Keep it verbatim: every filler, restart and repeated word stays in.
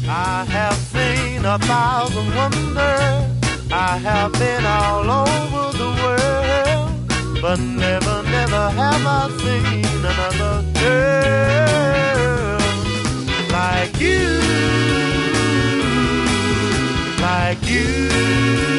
I have seen a thousand wonders. I have been all over the world, but never, never have I seen another girl like you, like you.